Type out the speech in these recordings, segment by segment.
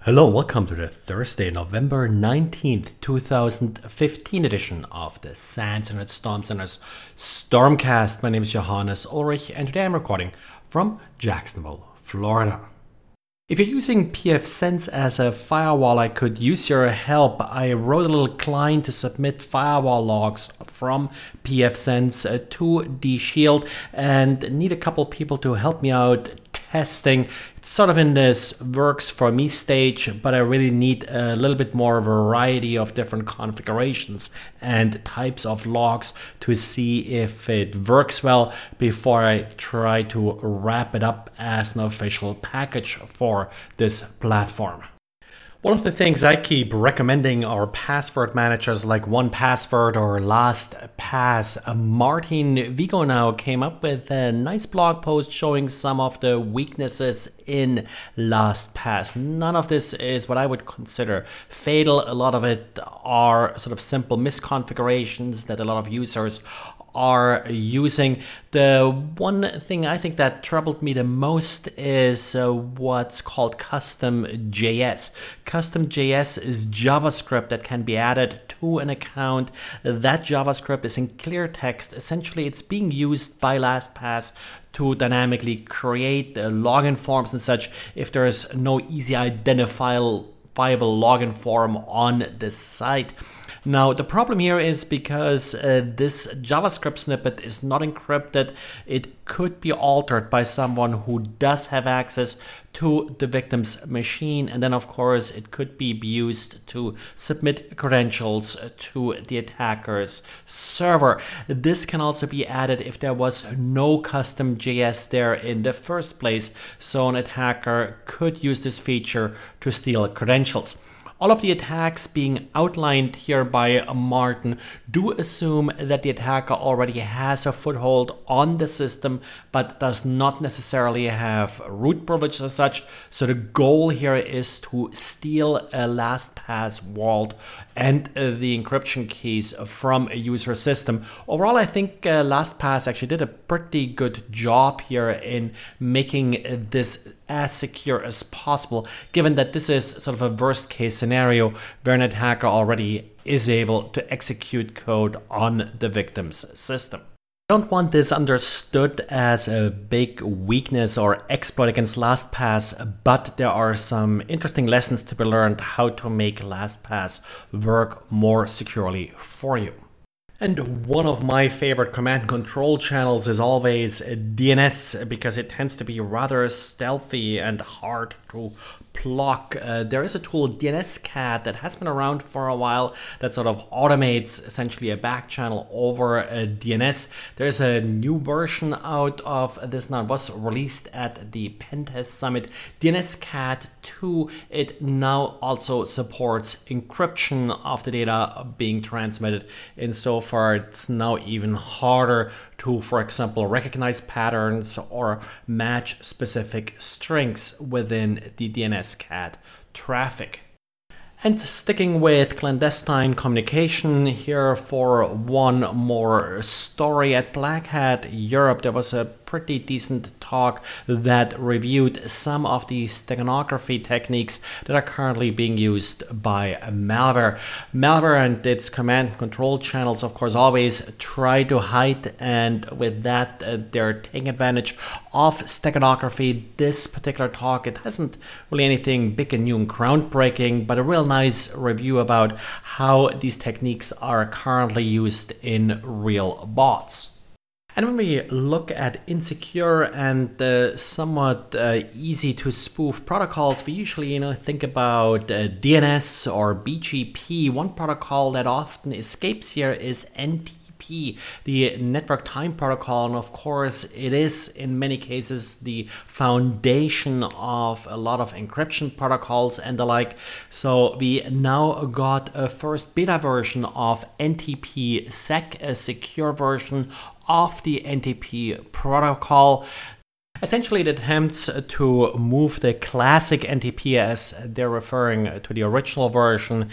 Hello, welcome to the Thursday, November 19th, 2015 edition of the SANS Internet Storm Center's Stormcast. My name is Johannes Ulrich and today I'm recording from Jacksonville, Florida. If you're using pfSense as a firewall, I could use your help. I wrote a little client to submit firewall logs from pfSense to DShield and need a couple people to help me out testing. It's sort of in this works for me stage, but I really need a little bit more variety of different configurations and types of logs to see if it works well before I try to wrap it up as an official package for this platform. One of the things I keep recommending are password managers like 1Password or LastPass. Martin Vigo now came up with a nice blog post showing some of the weaknesses in LastPass. None of this is what I would consider fatal. A lot of it are sort of simple misconfigurations that a lot of users are using. The one thing I think that troubled me the most is what's called custom.js. Custom.js is JavaScript that can be added to an account. That JavaScript is in clear text. Essentially, it's being used by LastPass to dynamically create login forms and such if there is no easy identifiable login form on the site. Now, the problem here is because this JavaScript snippet is not encrypted, it could be altered by someone who does have access to the victim's machine. And then, of course, it could be used to submit credentials to the attacker's server. This can also be added if there was no custom JS there in the first place. So an attacker could use this feature to steal credentials. All of the attacks being outlined here by Martin do assume that the attacker already has a foothold on the system, but does not necessarily have root privilege as such. So the goal here is to steal a LastPass vault and the encryption keys from a user system. Overall, I think LastPass actually did a pretty good job here in making this as secure as possible, given that this is sort of a worst case scenario where an attacker already is able to execute code on the victim's system. I don't want this understood as a big weakness or exploit against LastPass, but there are some interesting lessons to be learned how to make LastPass work more securely for you. And one of my favorite command and control channels is always DNS because it tends to be rather stealthy and hard to block. There is a tool, DNSCat, that has been around for a while that sort of automates essentially a back channel over DNS. There's a new version out of this now. It was released at the Pentest Summit. DNSCat 2, it now also supports encryption of the data being transmitted. Insofar, it's now even harder to, for example, recognize patterns or match specific strings within the DNSCat traffic. And sticking with clandestine communication here for one more story. At Black Hat Europe, there was a pretty decent talk that reviewed some of the steganography techniques that are currently being used by malware. Malware and its command and control channels, of course, always try to hide, and with that, they're taking advantage of steganography. This particular talk, it hasn't really anything big and new and groundbreaking, but a real nice review about how these techniques are currently used in real bots. And when we look at insecure and somewhat easy to spoof protocols, we usually think about DNS or BGP. One protocol that often escapes here is NTP, the Network Time Protocol, and of course it is in many cases the foundation of a lot of encryption protocols and the like. So we now got a first beta version of NTP-SEC, a secure version of the NTP protocol. Essentially, it attempts to move the classic NTP, as they're referring to the original version,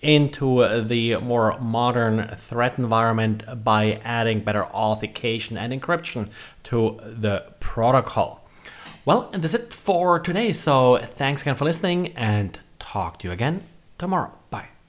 into the more modern threat environment by adding better authentication and encryption to the protocol. Well, and that's it for today. So thanks again for listening, and talk talk to you again tomorrow. Bye.